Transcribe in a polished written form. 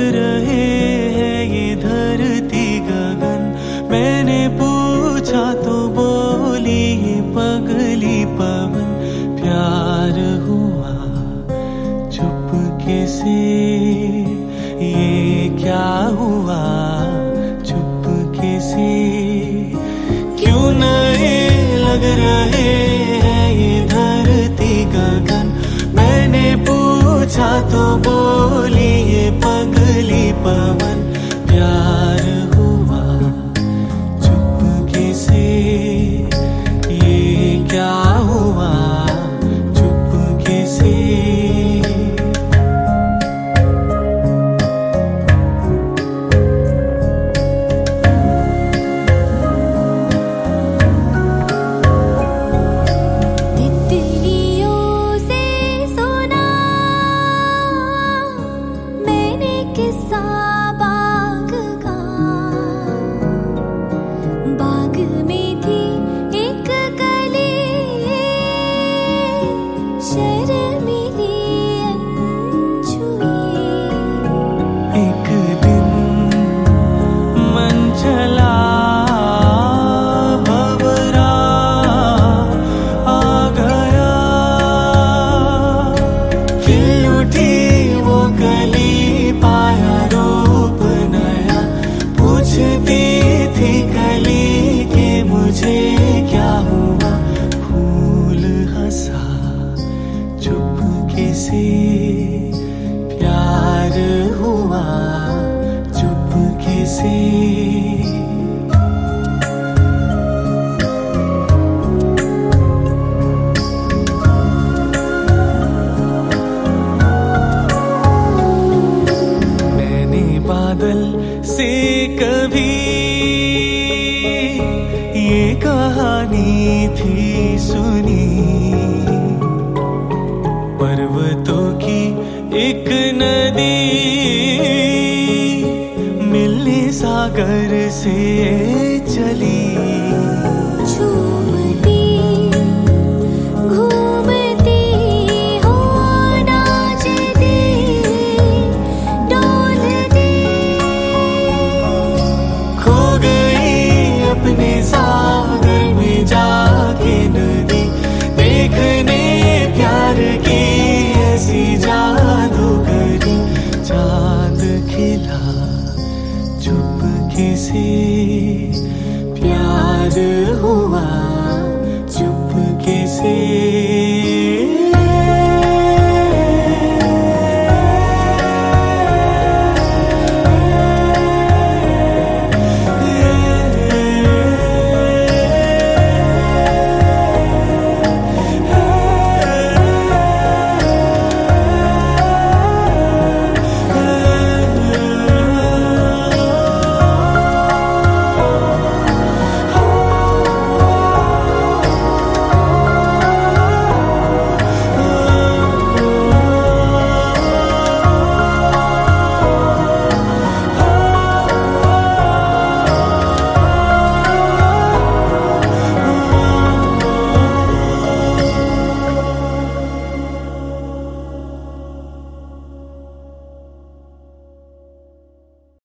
रहे हैं ये धरती गगन। मैंने पूछा तो बोली ये पगली पवन, प्यार हुआ चुपके से, ये क्या हुआ चुपके से। क्यों नए लग रहे हैं ये धरती गगन। मैंने पूछा तो बोली ये पगली पवन, प्यार हुआ चुपके से, ये क्या हुआ चुपके से। प्यार हुआ चुपके से। मैंने बादल से कभी ये कहानी थी सुनी, पर्वतों की एक नदी मिलने सागर से चली।